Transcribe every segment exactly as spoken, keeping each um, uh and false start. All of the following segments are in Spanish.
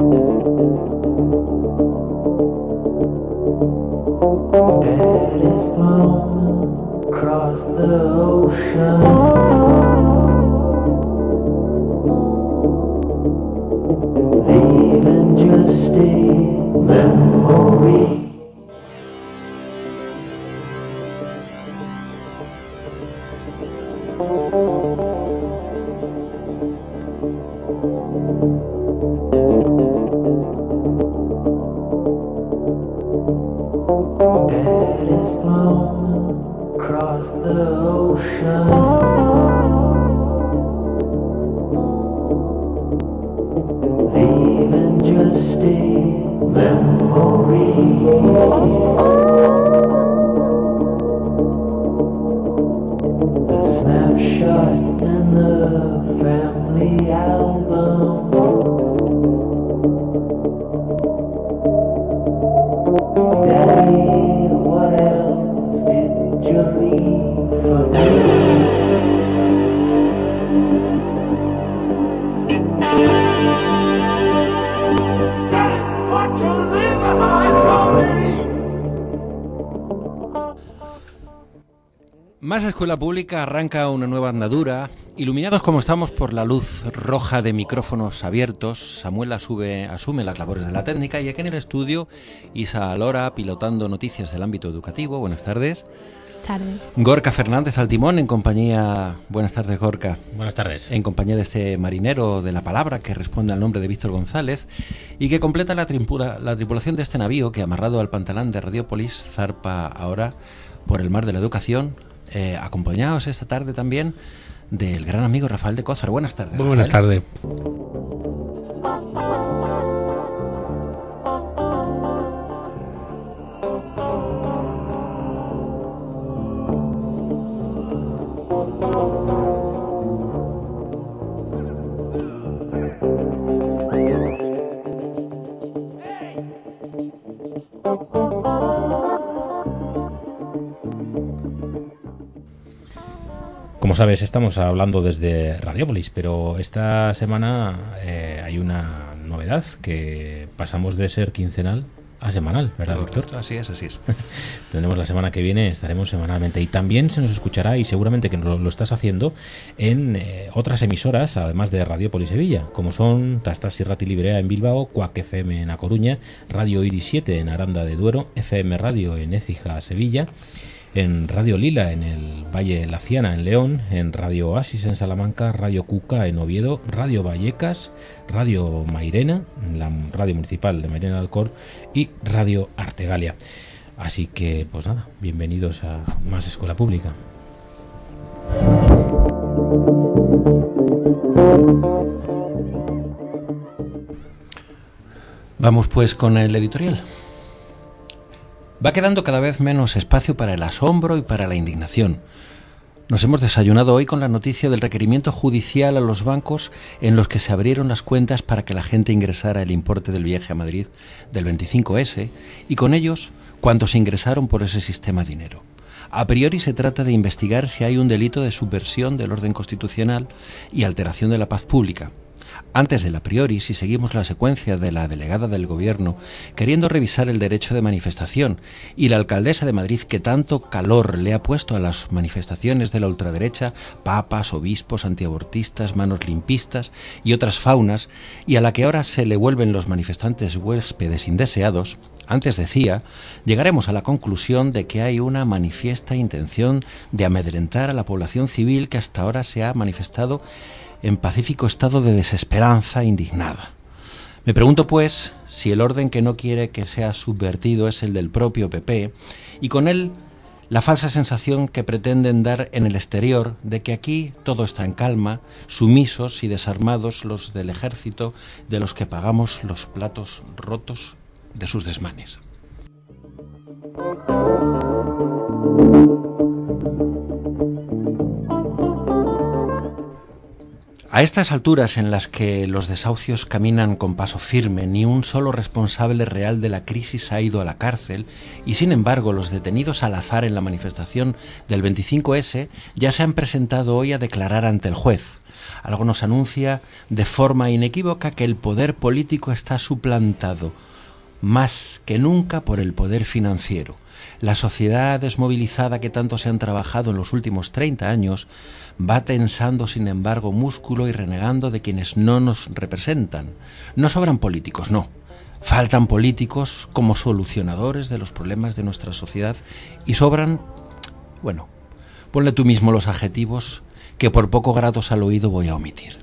Daddy's gone across the ocean, leaving just a memory. Daddy's gone across the ocean, leaving just a memory. The snapshot in the family album, Daddy, what else did you leave for me? Daddy, what you leave behind for me? Más Escuela Pública arranca una nueva andadura. Iluminados como estamos por la luz roja de micrófonos abiertos, Samuel asume, asume las labores de la técnica y aquí en el estudio Isa Alora pilotando noticias del ámbito educativo. Buenas tardes. Tardes. Gorka Fernández al timón en compañía... Buenas tardes, Gorka. Buenas tardes. En compañía de este marinero de la palabra que responde al nombre de Víctor González y que completa la, tripula, la tripulación de este navío que, amarrado al pantalán de Radiópolis, zarpa ahora por el mar de la educación, eh, acompañados esta tarde también del gran amigo Rafael de Cózar. Buenas tardes, Muy buenas tardes. Como sabes, estamos hablando desde Radiópolis, pero esta semana eh, hay una novedad, que pasamos de ser quincenal a semanal, ¿verdad, doctor? Así es, así es. Tenemos la semana que viene, estaremos semanalmente y también se nos escuchará, y seguramente que lo, lo estás haciendo, en eh, otras emisoras, además de Radiópolis Sevilla, como son Tastas y Rati Librea en Bilbao, Cuac F M en A Coruña, Radio Iris siete en Aranda de Duero, F M Radio en Écija, Sevilla, en Radio Lila en el Valle de la Ciana en León, en Radio Oasis en Salamanca, Radio Cuca en Oviedo, Radio Vallecas, Radio Mairena, la radio municipal de Mairena del Alcor, y Radio Artegalia. Así que, pues nada, bienvenidos a Más Escuela Pública. Vamos pues con el editorial. Va quedando cada vez menos espacio para el asombro y para la indignación. Nos hemos desayunado hoy con la noticia del requerimiento judicial a los bancos en los que se abrieron las cuentas para que la gente ingresara el importe del viaje a Madrid del veinticinco ese y con ellos cuántos ingresaron por ese sistema dinero. A priori se trata de investigar si hay un delito de subversión del orden constitucional y alteración de la paz pública. Antes del a priori, si seguimos la secuencia de la delegada del Gobierno queriendo revisar el derecho de manifestación y la alcaldesa de Madrid que tanto calor le ha puesto a las manifestaciones de la ultraderecha, papas, obispos, antiabortistas, manos limpistas y otras faunas, y a la que ahora se le vuelven los manifestantes huéspedes indeseados, antes decía, llegaremos a la conclusión de que hay una manifiesta intención de amedrentar a la población civil que hasta ahora se ha manifestado en pacífico estado de desesperanza indignada. Me pregunto, pues, si el orden que no quiere que sea subvertido es el del propio P P, y con él la falsa sensación que pretenden dar en el exterior de que aquí todo está en calma, sumisos y desarmados los del ejército de los que pagamos los platos rotos de sus desmanes. A estas alturas en las que los desahucios caminan con paso firme, ni un solo responsable real de la crisis ha ido a la cárcel y, sin embargo, los detenidos al azar en la manifestación del veinticinco ese ya se han presentado hoy a declarar ante el juez. Algo nos anuncia de forma inequívoca que el poder político está suplantado más que nunca por el poder financiero. La sociedad desmovilizada que tanto se han trabajado en los últimos treinta años va tensando, sin embargo, músculo y renegando de quienes no nos representan. No sobran políticos, no. Faltan políticos como solucionadores de los problemas de nuestra sociedad y sobran, bueno, ponle tú mismo los adjetivos que por poco gratos al oído voy a omitir.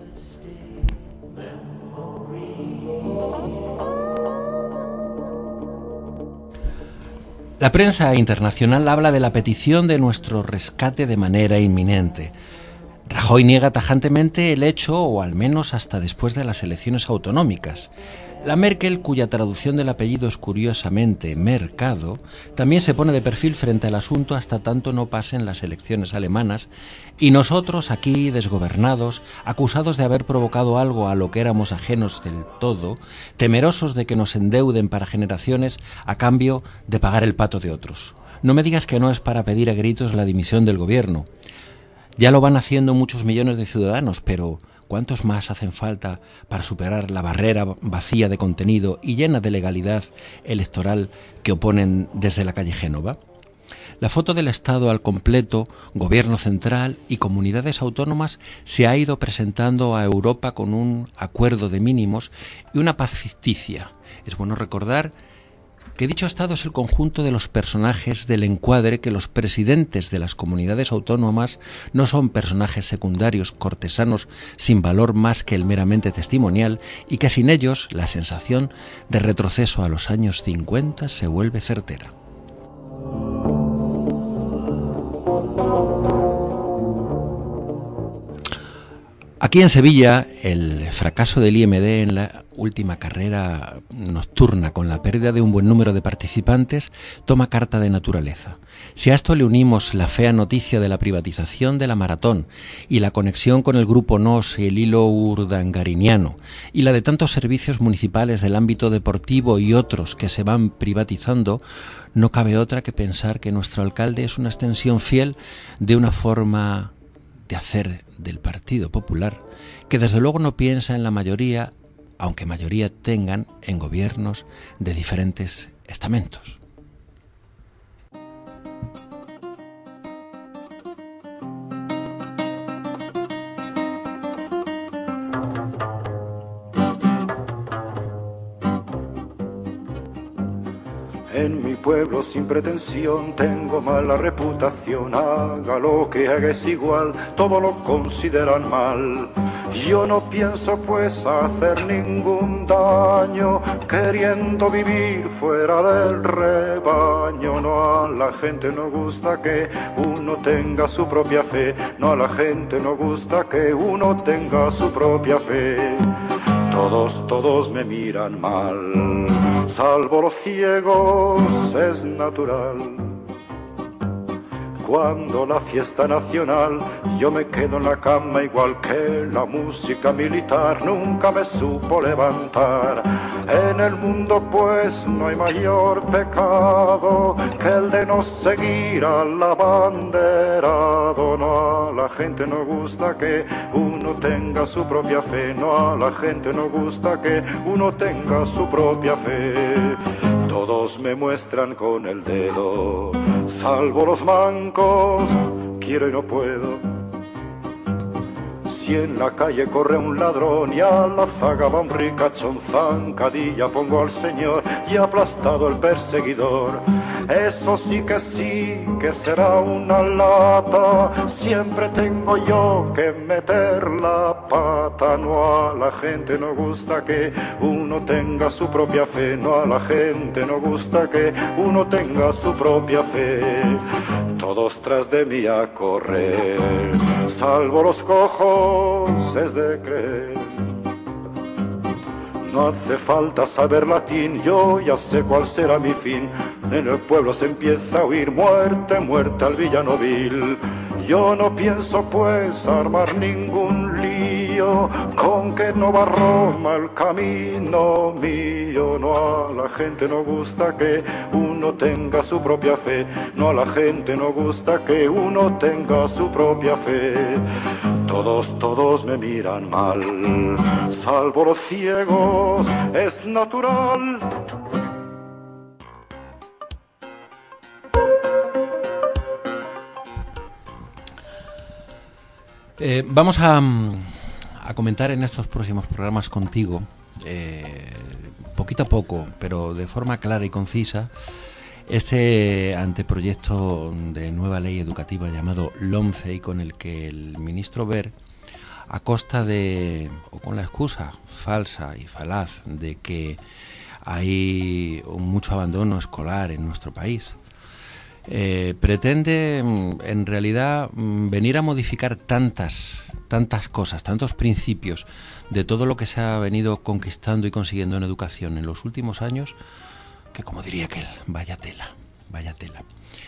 La prensa internacional habla de la petición de nuestro rescate de manera inminente. Rajoy niega tajantemente el hecho, o al menos hasta después de las elecciones autonómicas. La Merkel, cuya traducción del apellido es curiosamente Mercado, también se pone de perfil frente al asunto hasta tanto no pasen las elecciones alemanas, y nosotros aquí, desgobernados, acusados de haber provocado algo a lo que éramos ajenos del todo, temerosos de que nos endeuden para generaciones a cambio de pagar el pato de otros. No me digas que no es para pedir a gritos la dimisión del gobierno. Ya lo van haciendo muchos millones de ciudadanos, pero ¿cuántos más hacen falta para superar la barrera vacía de contenido y llena de legalidad electoral que oponen desde la calle Génova? La foto del Estado al completo, gobierno central y comunidades autónomas se ha ido presentando a Europa con un acuerdo de mínimos y una paz ficticia. Es bueno recordar que dicho Estado es el conjunto de los personajes del encuadre, que los presidentes de las comunidades autónomas no son personajes secundarios, cortesanos sin valor más que el meramente testimonial, y que sin ellos la sensación de retroceso a los años cincuenta se vuelve certera. Aquí en Sevilla, el fracaso del I M D en la última carrera nocturna, con la pérdida de un buen número de participantes, toma carta de naturaleza. Si a esto le unimos la fea noticia de la privatización de la maratón y la conexión con el Grupo Nos y el hilo urdangariniano, y la de tantos servicios municipales del ámbito deportivo y otros que se van privatizando, no cabe otra que pensar que nuestro alcalde es una extensión fiel de una forma de hacer del Partido Popular, que desde luego no piensa en la mayoría, aunque mayoría tengan en gobiernos de diferentes estamentos. En mi pueblo sin pretensión tengo mala reputación, haga lo que haga es igual, todo lo consideran mal. Yo no pienso pues hacer ningún daño, queriendo vivir fuera del rebaño. No, a la gente no gusta que uno tenga su propia fe, no, a la gente no gusta que uno tenga su propia fe. Todos, todos me miran mal, salvo los ciegos, es natural. Cuando la fiesta nacional, yo me quedo en la cama igual que la música militar nunca me supo levantar. En el mundo pues no hay mayor pecado que el de no seguir al abanderado. No, a la gente no gusta que uno tenga su propia fe, no, a la gente no gusta que uno tenga su propia fe. Todos me muestran con el dedo, salvo los mancos, quiero y no puedo. Si en la calle corre un ladrón y a la zaga va un ricachón, zancadilla pongo al señor y aplastado el perseguidor. Eso sí que sí, que será una lata, siempre tengo yo que meter la pata. No, a la gente no gusta que uno tenga su propia fe, no, a la gente no gusta que uno tenga su propia fe. Todos tras de mí a correr, salvo los cojos, es de creer. No hace falta saber latín, yo ya sé cuál será mi fin. En el pueblo se empieza a oír muerte, muerte al villano vil. Yo no pienso pues armar ningún lío, mío, con que no va Roma el camino mío. No, a la gente no gusta que uno tenga su propia fe, no, a la gente no gusta que uno tenga su propia fe. Todos, todos me miran mal, salvo los ciegos, es natural. Eh, vamos a, a comentar en estos próximos programas contigo, eh, poquito a poco, pero de forma clara y concisa, este anteproyecto de nueva ley educativa llamado LOMCE, y con el que el ministro Wert, a costa de, o con la excusa falsa y falaz de que hay mucho abandono escolar en nuestro país, Eh, pretende en realidad venir a modificar tantas, tantas cosas, tantos principios de todo lo que se ha venido conquistando y consiguiendo en educación en los últimos años, que, como diría aquel, vaya tela, vaya tela.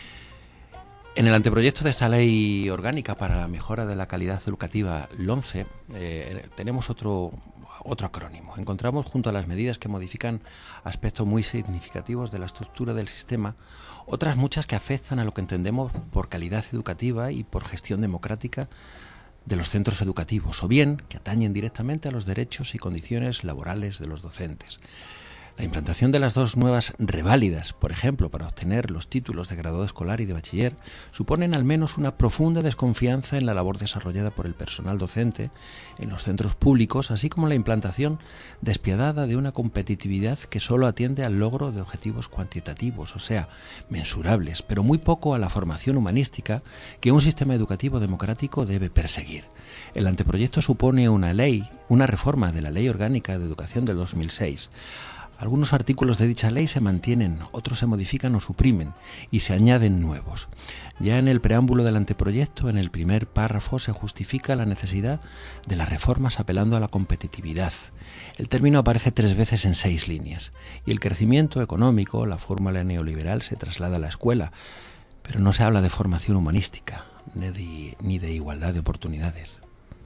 En el anteproyecto de esta ley orgánica para la mejora de la calidad educativa, LOMCE, eh, tenemos otro, otro acrónimo. Encontramos, junto a las medidas que modifican aspectos muy significativos de la estructura del sistema, otras muchas que afectan a lo que entendemos por calidad educativa y por gestión democrática de los centros educativos, o bien que atañen directamente a los derechos y condiciones laborales de los docentes. La implantación de las dos nuevas reválidas, por ejemplo, para obtener los títulos de graduado escolar y de bachiller, suponen al menos una profunda desconfianza en la labor desarrollada por el personal docente en los centros públicos, así como la implantación despiadada de una competitividad que solo atiende al logro de objetivos cuantitativos, o sea, mensurables, pero muy poco a la formación humanística que un sistema educativo democrático debe perseguir. El anteproyecto supone una ley, una reforma de la Ley Orgánica de Educación del dos mil seis. Algunos artículos de dicha ley se mantienen, otros se modifican o suprimen y se añaden nuevos. Ya en el preámbulo del anteproyecto, en el primer párrafo, se justifica la necesidad de las reformas apelando a la competitividad. El término aparece tres veces en seis líneas, y el crecimiento económico, la fórmula neoliberal, se traslada a la escuela, pero no se habla de formación humanística ni de, ni de igualdad de oportunidades.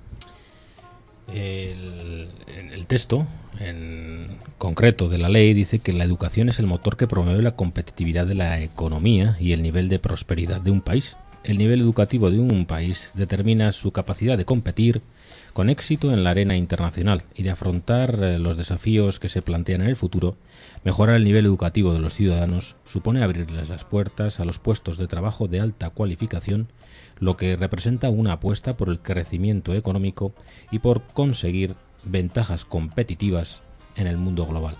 El, el texto en concreto de la ley dice que la educación es el motor que promueve la competitividad de la economía y el nivel de prosperidad de un país. El nivel educativo de un país determina su capacidad de competir con éxito en la arena internacional y de afrontar los desafíos que se plantean en el futuro. Mejorar el nivel educativo de los ciudadanos supone abrirles las puertas a los puestos de trabajo de alta cualificación, lo que representa una apuesta por el crecimiento económico y por conseguir ventajas competitivas en el mundo global.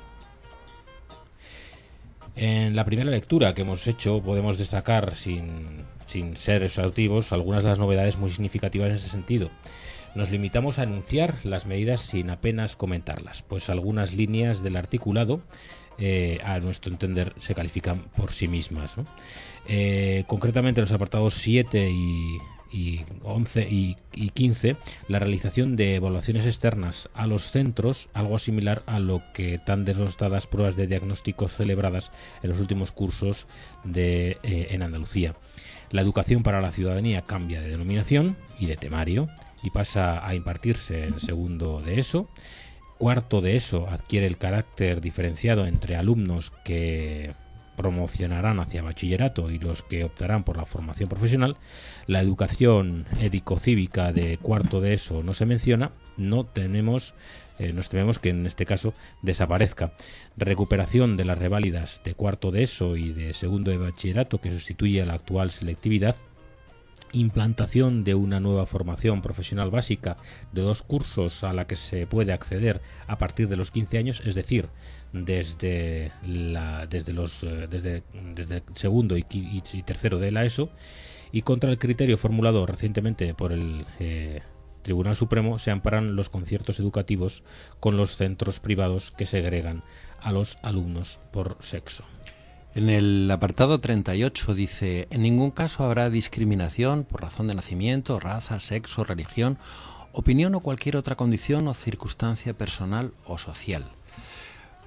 En la primera lectura que hemos hecho podemos destacar, sin, sin ser exhaustivos, algunas de las novedades muy significativas en ese sentido. Nos limitamos a enunciar las medidas sin apenas comentarlas, pues algunas líneas del articulado, eh, a nuestro entender, se califican por sí mismas, ¿no? Eh, concretamente, los apartados siete y, y once y, y quince, la realización de evaluaciones externas a los centros, algo similar a lo que tan denostadas pruebas de diagnóstico celebradas en los últimos cursos de, eh, en Andalucía. La educación para la ciudadanía cambia de denominación y de temario y pasa a impartirse en segundo de ESO. Cuarto de ESO adquiere el carácter diferenciado entre alumnos que promocionarán hacia bachillerato y los que optarán por la formación profesional. La educación ético-cívica de cuarto de ESO no se menciona. No tenemos, eh, nos tememos que en este caso desaparezca. Recuperación de las reválidas de cuarto de ESO y de segundo de bachillerato, que sustituye a la actual selectividad. Implantación de una nueva formación profesional básica de dos cursos a la que se puede acceder a partir de los quince años, es decir, desde la desde los desde desde segundo y, y, y tercero de la ESO, y contra el criterio formulado recientemente por el eh, Tribunal Supremo se amparan los conciertos educativos con los centros privados que segregan a los alumnos por sexo. En el apartado treinta y ocho dice: en ningún caso habrá discriminación por razón de nacimiento, raza, sexo, religión, opinión o cualquier otra condición o circunstancia personal o social.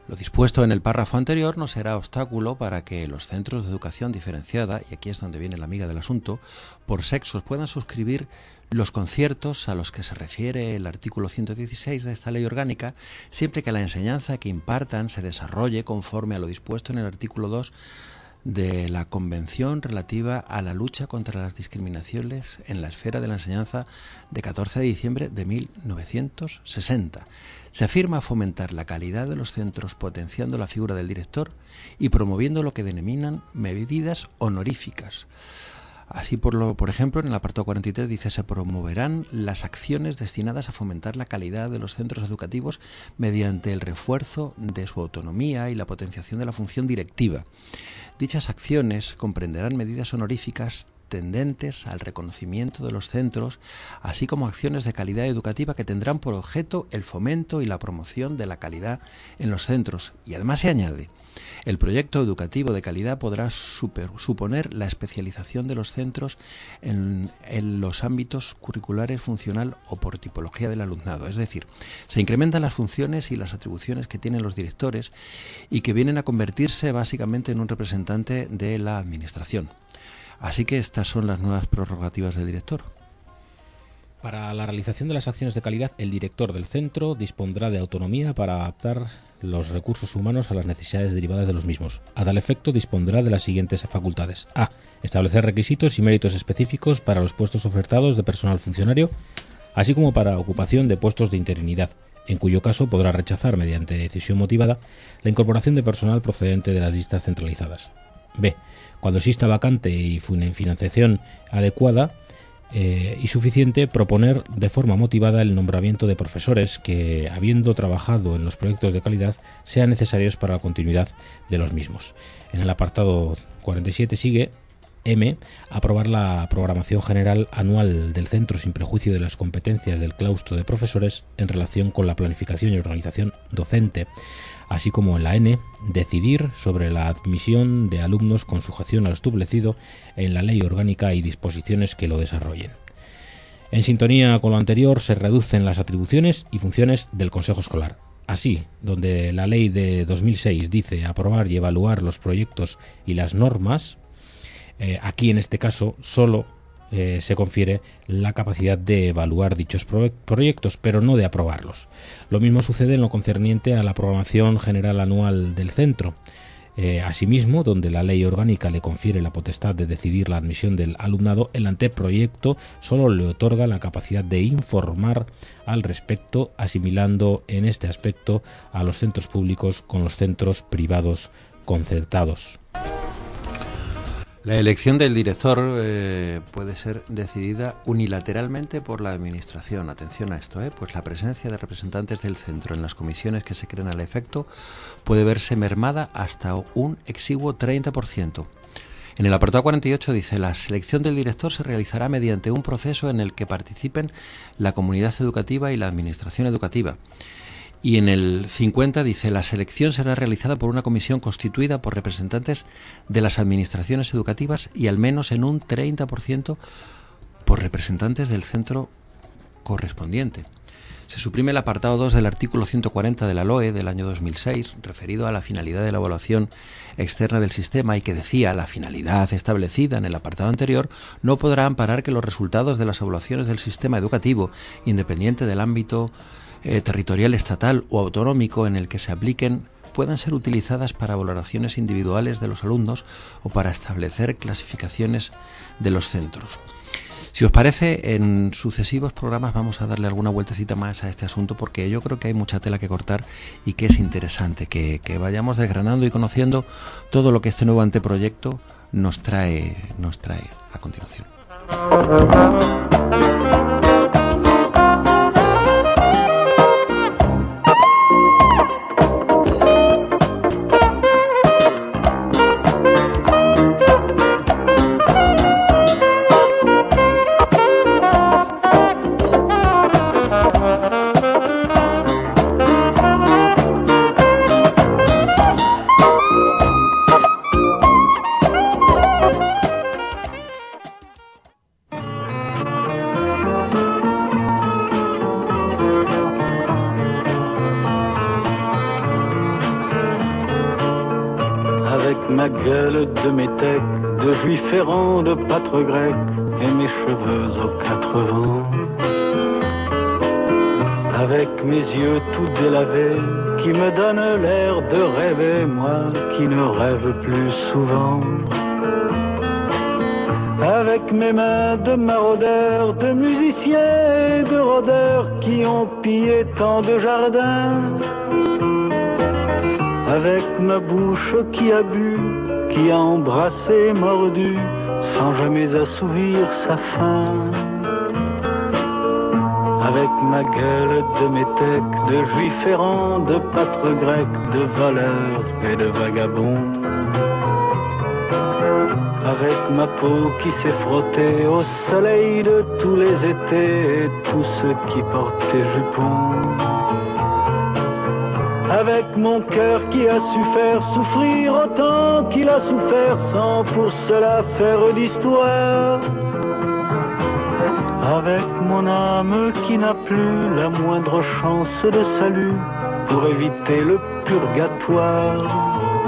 Lo dispuesto en el párrafo anterior no será obstáculo para que los centros de educación diferenciada, y aquí es donde viene la amiga del asunto, por sexos puedan suscribir los conciertos a los que se refiere el artículo ciento dieciséis de esta ley orgánica, siempre que la enseñanza que impartan se desarrolle conforme a lo dispuesto en el artículo dos de la Convención relativa a la lucha contra las discriminaciones en la esfera de la enseñanza de catorce de diciembre de mil novecientos sesenta. Se afirma fomentar la calidad de los centros potenciando la figura del director y promoviendo lo que denominan medidas honoríficas. Así, por, lo, por ejemplo, en el apartado cuarenta y tres dice: se promoverán las acciones destinadas a fomentar la calidad de los centros educativos mediante el refuerzo de su autonomía y la potenciación de la función directiva. Dichas acciones comprenderán medidas honoríficas tendentes al reconocimiento de los centros, así como acciones de calidad educativa que tendrán por objeto el fomento y la promoción de la calidad en los centros. Y además se añade: el proyecto educativo de calidad podrá super, suponer la especialización de los centros en, en los ámbitos curriculares, funcional o por tipología del alumnado. Es decir, se incrementan las funciones y las atribuciones que tienen los directores y que vienen a convertirse básicamente en un representante de la administración. Así que estas son las nuevas prerrogativas del director. Para la realización de las acciones de calidad, el director del centro dispondrá de autonomía para adaptar los recursos humanos a las necesidades derivadas de los mismos. A tal efecto, dispondrá de las siguientes facultades: A. Establecer requisitos y méritos específicos para los puestos ofertados de personal funcionario, así como para ocupación de puestos de interinidad, en cuyo caso podrá rechazar, mediante decisión motivada, la incorporación de personal procedente de las listas centralizadas. B. Cuando exista vacante y financiación adecuada eh, y suficiente, proponer de forma motivada el nombramiento de profesores que, habiendo trabajado en los proyectos de calidad, sean necesarios para la continuidad de los mismos. En el apartado cuarenta y siete sigue M. Aprobar la programación general anual del centro sin prejuicio de las competencias del claustro de profesores en relación con la planificación y organización docente, así como en la N. Decidir sobre la admisión de alumnos con sujeción a lo establecido en la ley orgánica y disposiciones que lo desarrollen. En sintonía con lo anterior, se reducen las atribuciones y funciones del Consejo Escolar. Así, donde la ley de dos mil seis dice aprobar y evaluar los proyectos y las normas, Eh, aquí en este caso solo eh, se confiere la capacidad de evaluar dichos pro- proyectos, pero no de aprobarlos. Lo mismo sucede en lo concerniente a la programación general anual del centro. Eh, asimismo, donde la ley orgánica le confiere la potestad de decidir la admisión del alumnado, el anteproyecto solo le otorga la capacidad de informar al respecto, asimilando en este aspecto a los centros públicos con los centros privados concertados. La elección del director eh, puede ser decidida unilateralmente por la administración. Atención a esto, ¿eh? Pues la presencia de representantes del centro en las comisiones que se creen al efecto puede verse mermada hasta un exiguo treinta por ciento. En el apartado cuarenta y ocho dice: la selección del director se realizará mediante un proceso en el que participen la comunidad educativa y la administración educativa. Y en el cincuenta dice: la selección será realizada por una comisión constituida por representantes de las administraciones educativas y al menos en un treinta por ciento por representantes del centro correspondiente. Se suprime el apartado dos del artículo ciento cuarenta de la L O E del año dos mil seis, referido a la finalidad de la evaluación externa del sistema, y que decía: la finalidad establecida en el apartado anterior no podrá amparar que los resultados de las evaluaciones del sistema educativo, independiente del ámbito Eh, territorial, estatal o autonómico en el que se apliquen, puedan ser utilizadas para valoraciones individuales de los alumnos o para establecer clasificaciones de los centros. Si os parece, en sucesivos programas vamos a darle alguna vueltecita más a este asunto, porque yo creo que hay mucha tela que cortar y que es interesante que, que vayamos desgranando y conociendo todo lo que este nuevo anteproyecto nos trae, nos trae a continuación. avec ma gueule de métèque, de juif errant, de pâtre grec, et mes cheveux aux quatre vents. Avec mes yeux tout délavés, qui me donnent l'air de rêver, moi qui ne rêve plus souvent. Avec mes mains de maraudeurs, de musiciens et de rôdeurs qui ont pillé tant de jardins. Avec ma bouche qui a bu, qui a embrassé, mordu, sans jamais assouvir sa faim. Avec ma gueule de métèque, de juif errant, de pâtre grec, de voleur et de vagabond. Avec ma peau qui s'est frottée au soleil de tous les étés et tous ceux qui portaient jupons. Avec mon cœur qui a su faire souffrir autant qu'il a souffert sans pour cela faire d'histoire. Avec mon âme qui n'a plus la moindre chance de salut pour éviter le purgatoire.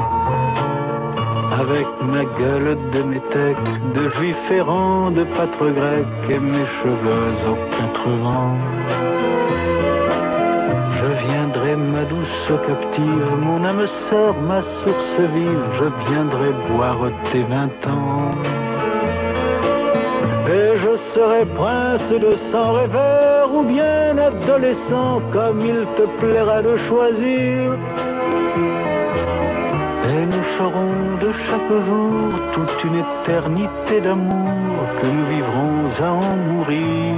Avec ma gueule de métèque, de juif errant, de pâtre grec et mes cheveux aux quatre vents. Je viendrai ma douce captive, mon âme sœur, ma source vive, je viendrai boire tes vingt ans. Et je serai prince de sang rêveur ou bien adolescent, comme il te plaira de choisir. Et nous ferons de chaque jour toute une éternité d'amour que nous vivrons à en mourir.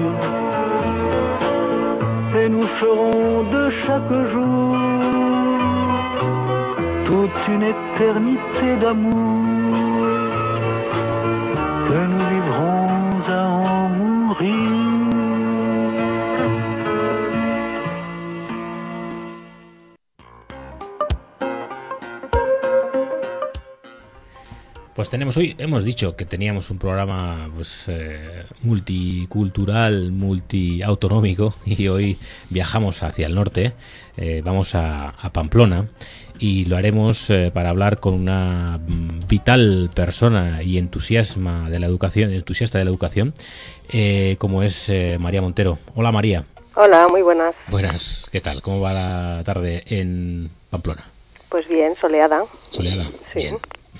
Et nous ferons de chaque jour toute une éternité d'amour que nous vivrons à en mourir. Pues tenemos hoy, hemos dicho que teníamos un programa pues eh, multicultural, multiautonómico, y hoy viajamos hacia el norte, eh, vamos a, a Pamplona, y lo haremos eh, para hablar con una vital persona y entusiasma de la educación, entusiasta de la educación, eh, como es eh, María Montero. Hola, María. Hola, muy buenas. Buenas, ¿qué tal? ¿Cómo va la tarde en Pamplona? Pues bien, soleada. Soleada, sí. Bien.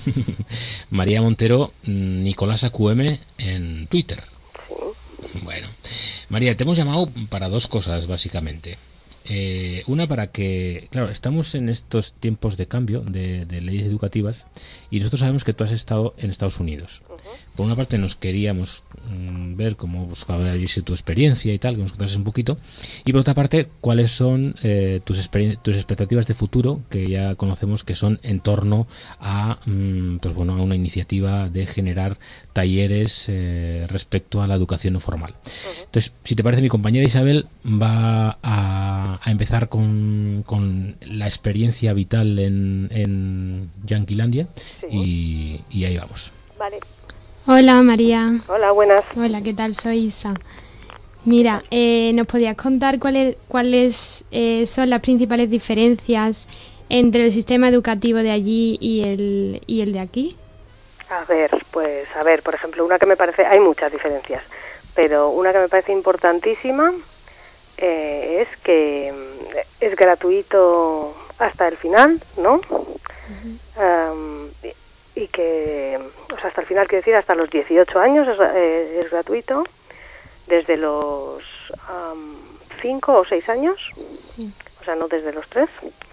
María Montero, Nicolás A Q M en Twitter. Sí. Bueno, María, te hemos llamado para dos cosas básicamente. Eh, una, para que, claro, estamos en estos tiempos de cambio de, de leyes educativas, y nosotros sabemos que tú has estado en Estados Unidos. Uh-huh. Por una parte nos queríamos mmm, ver cómo buscaba allí tu experiencia y tal, que nos contases un poquito, y por otra parte, cuáles son eh, tus, exper- tus expectativas de futuro, que ya conocemos que son en torno a, mmm, pues bueno, a una iniciativa de generar talleres eh, respecto a la educación no formal. Uh-huh. Entonces, si te parece, mi compañera Isabel va a a empezar con, con la experiencia vital en, en Yanquilandia, sí. y, y ahí vamos. Vale. Hola, María. Hola, buenas. Hola, ¿qué tal? Soy Isa. Mira, eh, ¿nos podías contar cuáles cuáles eh, son las principales diferencias entre el sistema educativo de allí y el, y el de aquí? A ver, pues a ver, por ejemplo, una que me parece, hay muchas diferencias, pero una que me parece importantísima Eh, es que es gratuito hasta el final, ¿no? Uh-huh. Um, y, y que, o sea, hasta el final, quiere decir, hasta los dieciocho años es, eh, es gratuito, desde los cinco um, o seis años, sí. O sea, no desde los tres,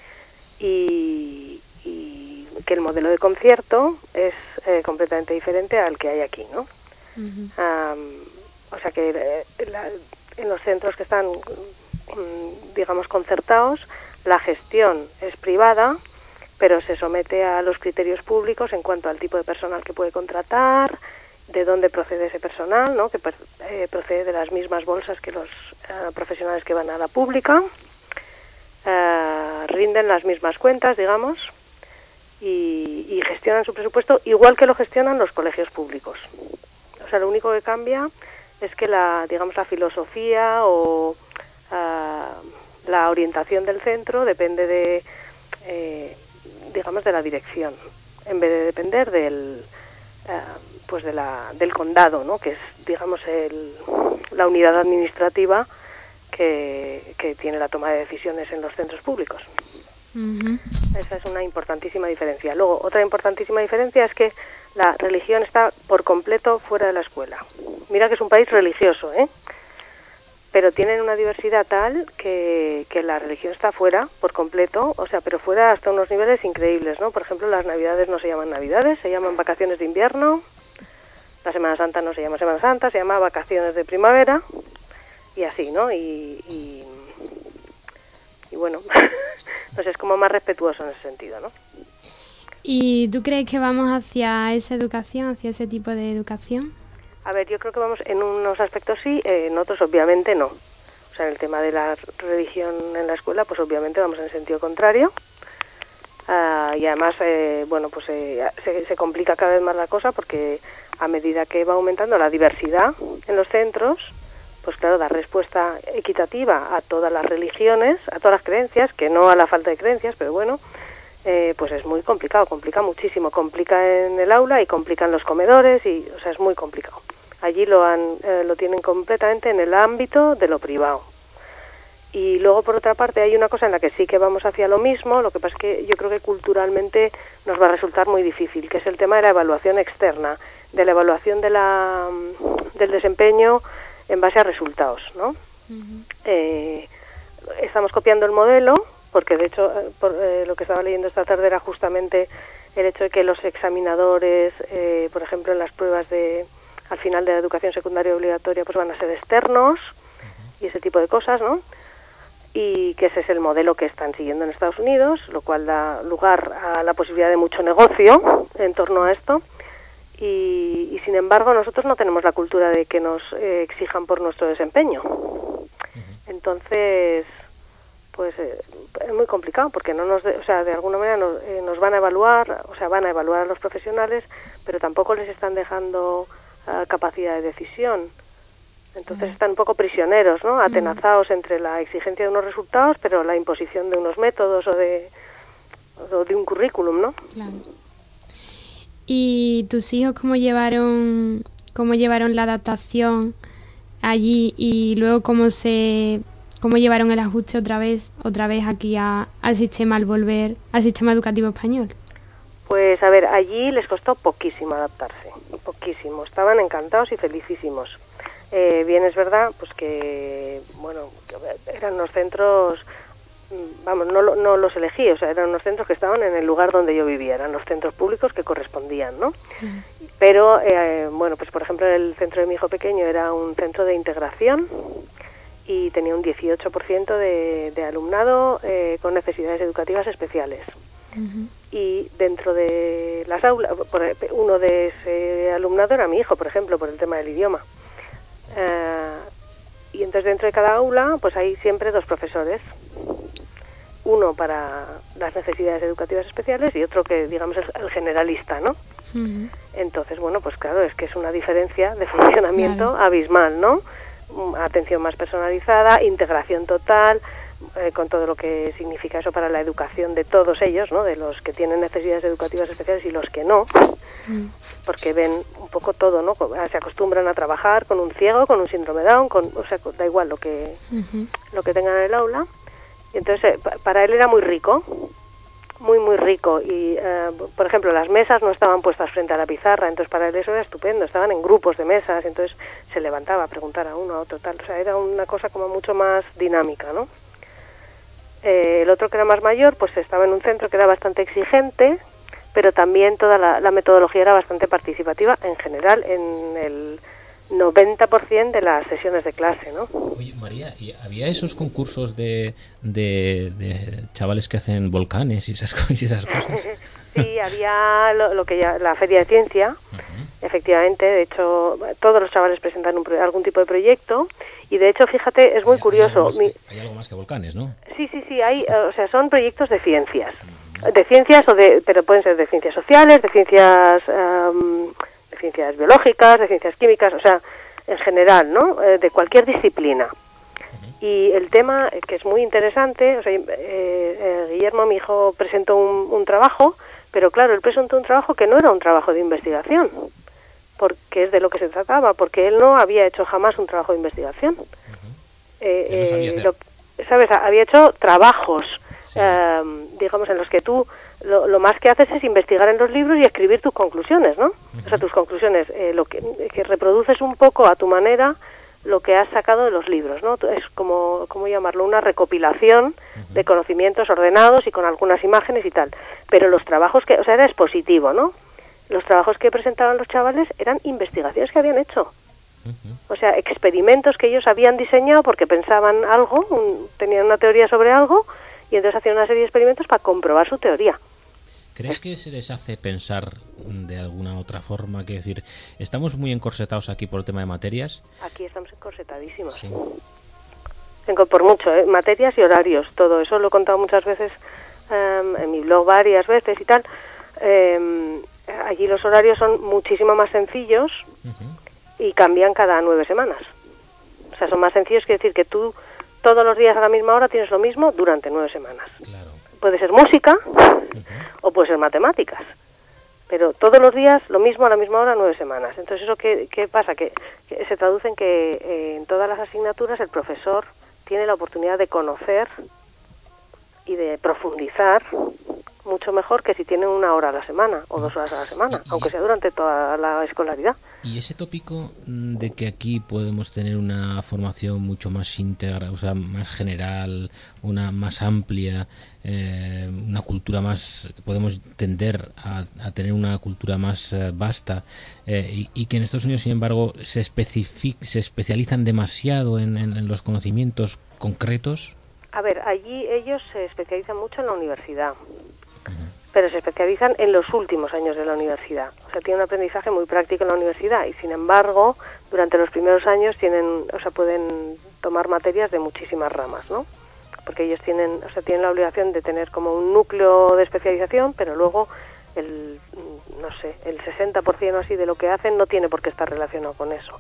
y, y que el modelo de concierto es eh, completamente diferente al que hay aquí, ¿no? Uh-huh. Um, o sea que eh, la, en los centros que están, digamos, concertados, la gestión es privada, pero se somete a los criterios públicos en cuanto al tipo de personal que puede contratar, de dónde procede ese personal, ¿no? Que eh, procede de las mismas bolsas que los eh, profesionales que van a la pública, eh, rinden las mismas cuentas, digamos, y, y gestionan su presupuesto igual que lo gestionan los colegios públicos. O sea, lo único que cambia es que la, digamos, la filosofía o uh, la orientación del centro depende de, eh, digamos, de la dirección. en vez de depender del eh, pues de la, del condado, ¿no? Que es, digamos, el, la unidad administrativa que, que tiene la toma de decisiones en los centros públicos. Uh-huh. Esa es una importantísima diferencia. Luego, otra importantísima diferencia es que la religión está por completo fuera de la escuela. Mira que es un país religioso, ¿eh? Pero tienen una diversidad tal que, que la religión está fuera por completo, o sea, pero fuera hasta unos niveles increíbles, ¿no? Por ejemplo, las Navidades no se llaman Navidades, se llaman vacaciones de invierno, la Semana Santa no se llama Semana Santa, se llama vacaciones de primavera, y así, ¿no? Y, y, y bueno, pues es como más respetuoso en ese sentido, ¿no? ¿Y tú crees que vamos hacia esa educación, hacia ese tipo de educación? A ver, yo creo que vamos en unos aspectos sí, eh, en otros obviamente no. O sea, en el tema de la religión en la escuela, pues obviamente vamos en el sentido contrario. Uh, y además, eh, bueno, pues eh, se, se complica cada vez más la cosa porque a medida que va aumentando la diversidad en los centros, pues claro, dar respuesta equitativa a todas las religiones, a todas las creencias, que no a la falta de creencias, pero bueno, eh, pues es muy complicado, complica muchísimo, complica en el aula y complica en los comedores, y o sea, es muy complicado. Allí lo han eh, lo tienen completamente en el ámbito de lo privado. Y luego, por otra parte, hay una cosa en la que sí que vamos hacia lo mismo, lo que pasa es que yo creo que culturalmente nos va a resultar muy difícil, que es el tema de la evaluación externa, de la evaluación de la, del desempeño en base a resultados, ¿no? Uh-huh. Eh, estamos copiando el modelo, porque de hecho por, eh, lo que estaba leyendo esta tarde era justamente el hecho de que los examinadores, eh, por ejemplo, en las pruebas de al final de la educación secundaria obligatoria, pues van a ser externos y ese tipo de cosas, ¿no? Y que ese es el modelo que están siguiendo en Estados Unidos, lo cual da lugar a la posibilidad de mucho negocio en torno a esto. Y, y sin embargo, nosotros no tenemos la cultura de que nos eh, exijan por nuestro desempeño. Entonces, pues eh, es muy complicado porque no nos, de, o sea, de alguna manera nos, eh, nos van a evaluar, o sea, van a evaluar a los profesionales, pero tampoco les están dejando uh, capacidad de decisión. Entonces están un poco prisioneros, ¿no? Atenazados entre la exigencia de unos resultados, pero la imposición de unos métodos o de, o de un currículum, ¿no? Claro. ¿Y tus hijos cómo llevaron cómo llevaron la adaptación allí y luego cómo se cómo llevaron el ajuste otra vez otra vez aquí a, al sistema al volver al sistema educativo español? Pues a ver, allí les costó poquísimo adaptarse, poquísimo. Estaban encantados y felicísimos. Eh, bien es verdad, pues que, bueno, eran unos centros, vamos, no, no los elegí, o sea, eran unos centros que estaban en el lugar donde yo vivía, eran los centros públicos que correspondían, ¿no? Sí. Pero, eh, bueno, pues por ejemplo, el centro de mi hijo pequeño era un centro de integración y tenía un dieciocho por ciento de, de alumnado eh, con necesidades educativas especiales. Uh-huh. Y dentro de las aulas, uno de ese alumnado era mi hijo, por ejemplo, por el tema del idioma. Uh, y entonces dentro de cada aula pues hay siempre dos profesores, uno para las necesidades educativas especiales y otro que digamos es el generalista, ¿no? Uh-huh. Entonces bueno, pues claro, es que es una diferencia de funcionamiento claro. abismal, ¿no? Atención más personalizada, integración total, eh, con todo lo que significa eso para la educación de todos ellos, ¿no? De los que tienen necesidades educativas especiales y los que no. Uh-huh. Porque ven un poco todo, ¿no? Se acostumbran a trabajar con un ciego, con un síndrome Down, con, o sea, da igual lo que uh-huh. lo que tengan en el aula. Y entonces, para él era muy rico, muy, muy rico. Y, uh, por ejemplo, las mesas no estaban puestas frente a la pizarra, entonces para él eso era estupendo. Estaban en grupos de mesas, entonces se levantaba a preguntar a uno, a otro, tal. O sea, era una cosa como mucho más dinámica, ¿no? Eh, el otro, que era más mayor, pues estaba en un centro que era bastante exigente, pero también toda la, la metodología era bastante participativa, en general, en el noventa por ciento de las sesiones de clase, ¿no? Oye, María, ¿y había esos concursos de, de, de chavales que hacen volcanes y esas, y esas cosas? Sí, había lo, lo que ya, la Feria de Ciencia, uh-huh. efectivamente, de hecho, todos los chavales presentan un, algún tipo de proyecto, y de hecho, fíjate, es muy hay, curioso. Hay algo, Mi... que, hay algo más que volcanes, ¿no? Sí, sí, sí, hay, o sea, son proyectos de ciencias. De ciencias, o de, pero pueden ser de ciencias sociales, de ciencias um, de ciencias biológicas, de ciencias químicas, o sea, en general, ¿no? Eh, de cualquier disciplina. Uh-huh. Y el tema, que es muy interesante, o sea, eh, eh, Guillermo, mi hijo, presentó un, un trabajo Pero claro, él presentó un trabajo que no era un trabajo de investigación, porque es de lo que se trataba, porque él no había hecho jamás un trabajo de investigación. Uh-huh. eh, Él no sabía eh, hacer. lo, ¿sabes? Había hecho trabajos, sí. eh, digamos, en los que tú lo, lo más que haces es investigar en los libros y escribir tus conclusiones, ¿no? Uh-huh. O sea, tus conclusiones, eh, lo que, que reproduces un poco a tu manera lo que has sacado de los libros, ¿no? Es como, ¿cómo llamarlo? Una recopilación uh-huh. de conocimientos ordenados y con algunas imágenes y tal. Pero los trabajos que, o sea, era expositivo, ¿no? Los trabajos que presentaban los chavales eran investigaciones que habían hecho. Uh-huh. O sea, experimentos que ellos habían diseñado porque pensaban algo, un, tenían una teoría sobre algo, y entonces hacían una serie de experimentos para comprobar su teoría. ¿Crees que se les hace pensar de alguna otra forma? Que decir, estamos muy encorsetados aquí por el tema de materias. Aquí estamos encorsetadísimos. Sí. Por mucho, ¿eh? Materias y horarios, todo eso lo he contado muchas veces um, en mi blog varias veces y tal. Eh, allí los horarios son muchísimo más sencillos uh-huh. y cambian cada nueve semanas. O sea, son más sencillos, quiere decir que tú todos los días a la misma hora tienes lo mismo durante nueve semanas. Claro. Puede ser música uh-huh. o puede ser matemáticas, pero todos los días lo mismo a la misma hora nueve semanas. Entonces, ¿eso qué, qué pasa? Que, que se traduce en que eh, en todas las asignaturas el profesor tiene la oportunidad de conocer y de profundizar mucho mejor que si tiene una hora a la semana o dos horas a la semana, aunque sea durante toda la escolaridad. Y ese tópico de que aquí podemos tener una formación mucho más íntegra, o sea, más general, una más amplia, eh, una cultura más, podemos tender a, a tener una cultura más eh, vasta, eh, y, y que en Estados Unidos, sin embargo, se, especific, se especializan demasiado en, en, en los conocimientos concretos. A ver, allí ellos se especializan mucho en la universidad. Uh-huh. Pero se especializan en los últimos años de la universidad. O sea, tienen un aprendizaje muy práctico en la universidad y, sin embargo, durante los primeros años tienen, o sea, pueden tomar materias de muchísimas ramas, ¿no? Porque ellos tienen, o sea, tienen la obligación de tener como un núcleo de especialización, pero luego el, no sé, el sesenta por ciento así de lo que hacen no tiene por qué estar relacionado con eso.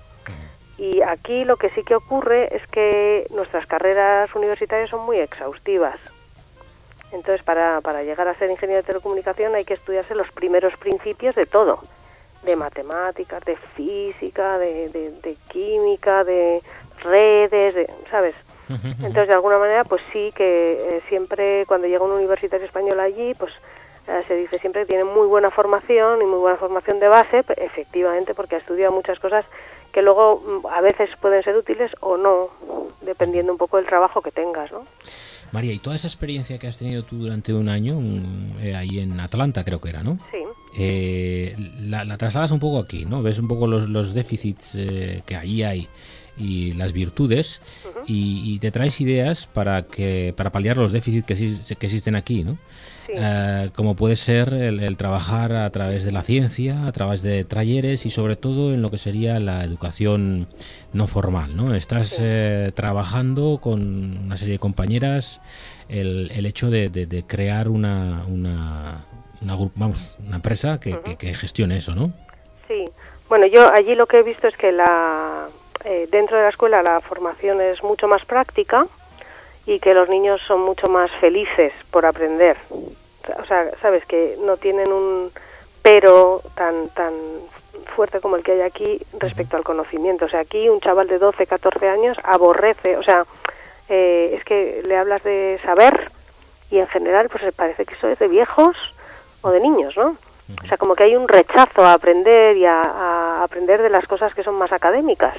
Y aquí lo que sí que ocurre es que nuestras carreras universitarias son muy exhaustivas. Entonces, para, para llegar a ser ingeniero de telecomunicación hay que estudiarse los primeros principios de todo, de matemáticas, de física, de, de, de química, de redes, de, ¿sabes? Entonces, de alguna manera, pues sí que eh, siempre cuando llega un universitario español allí, pues eh, se dice siempre que tiene muy buena formación y muy buena formación de base, efectivamente, porque ha estudiado muchas cosas que luego a veces pueden ser útiles o no, dependiendo un poco del trabajo que tengas, ¿no? María, y toda esa experiencia que has tenido tú durante un año, un, eh, ahí en Atlanta creo que era, ¿no? Sí. Eh, la, la trasladas un poco aquí, ¿no? Ves un poco los, los déficits eh, que ahí hay y las virtudes, uh-huh. y, y te traes ideas para que para paliar los déficits que, que existen aquí, ¿no? Sí. Eh, como puede ser el, el trabajar a través de la ciencia, a través de talleres y sobre todo en lo que sería la educación no formal, ¿no? Estás sí. eh, trabajando con una serie de compañeras el, el hecho de, de, de crear una una, una vamos una empresa que, uh-huh. que, que gestione eso, ¿no? Sí. Bueno, yo allí lo que he visto es que la eh, dentro de la escuela la formación es mucho más práctica y que los niños son mucho más felices por aprender. O sea, sabes que no tienen un pero tan tan fuerte como el que hay aquí respecto al conocimiento. O sea, aquí un chaval de doce, catorce años aborrece, o sea, eh, es que le hablas de saber y en general pues parece que eso es de viejos o de niños, ¿no? O sea, como que hay un rechazo a aprender y a, a aprender de las cosas que son más académicas.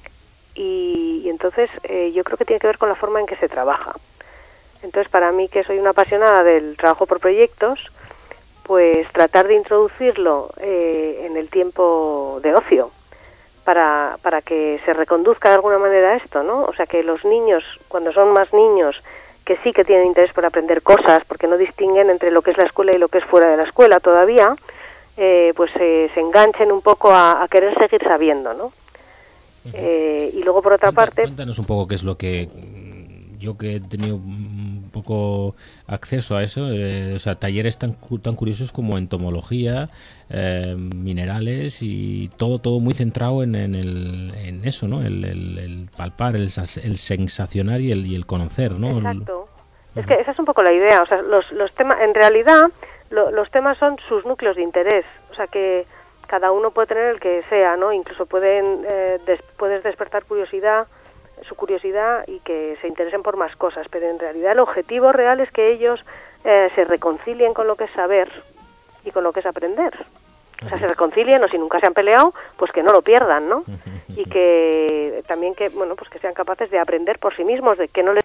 Y, y entonces eh, yo creo que tiene que ver con la forma en que se trabaja. Entonces, para mí, que soy una apasionada del trabajo por proyectos, pues tratar de introducirlo eh, en el tiempo de ocio para, para que se reconduzca de alguna manera esto, ¿no? O sea, que los niños, cuando son más niños, que sí que tienen interés por aprender cosas, porque no distinguen entre lo que es la escuela y lo que es fuera de la escuela todavía, eh, pues eh, se enganchen un poco a, a querer seguir sabiendo, ¿no? Uh-huh. Eh, y luego, por otra Cuenta, parte... Cuéntanos un poco qué es lo que... Yo que he tenido un poco acceso a eso, eh, o sea, talleres tan tan curiosos como entomología, eh, minerales y todo todo muy centrado en, en, el, en eso, ¿no? El, el, el palpar, el, el sensacionar y el, y el conocer, ¿no? Exacto. Es que esa es un poco la idea. O sea, los, los temas, en realidad, lo, los temas son sus núcleos de interés, o sea que cada uno puede tener el que sea, ¿no? Incluso pueden eh, des, puedes despertar curiosidad, su curiosidad y que se interesen por más cosas, pero en realidad el objetivo real es que ellos eh, se reconcilien con lo que es saber y con lo que es aprender. O sea, se reconcilien, o si nunca se han peleado, pues que no lo pierdan, ¿no? Y que también que, bueno, pues que sean capaces de aprender por sí mismos, de que no les